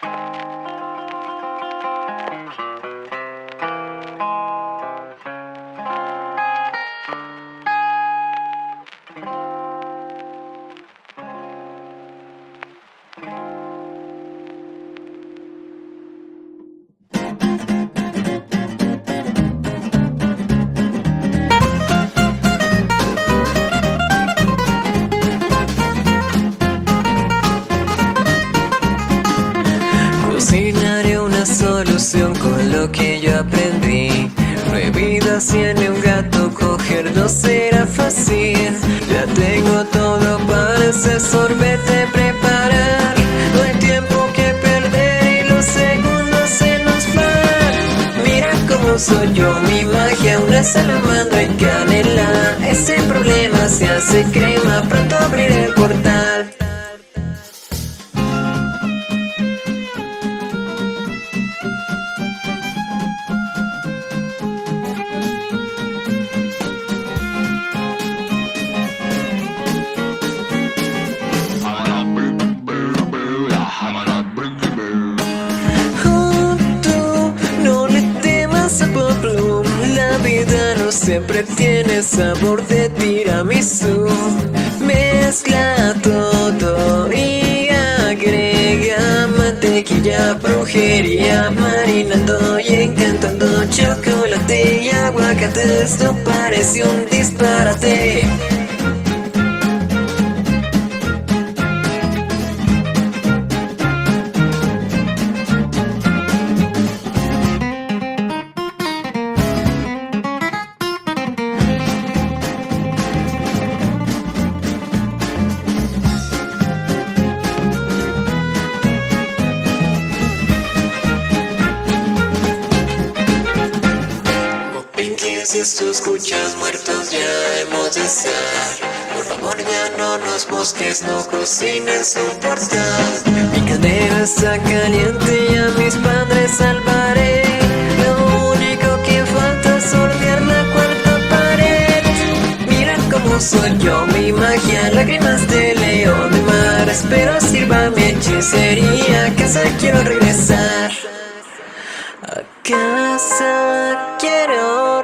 Cocinaré una solución con lo que yo aprendí. No hay vida sin un gato, coger no será fácil. Ya tengo todo para ese sorbete preparar. No hay tiempo que perder y los segundos se nos van. Mira cómo soy yo, mi magia, una salamandra en canela. Ese problema se hace crema, pronto abriré el portal. Siempre tiene sabor de tiramisú. Mezcla todo y agrega mantequilla, brujería, marinando y encantando chocolate y aguacate. Esto parece un disparate. Si esto escuchas muertos ya hemos de estar. Por favor ya no nos busques, no cocines un portal. Mi caldera está caliente y a mis padres salvaré. Lo único que falta es sortear la cuarta pared. Mira cómo soy yo, mi magia, lágrimas de león de mar. Espero sirva mi hechicería, a casa quiero regresar. A casa quiero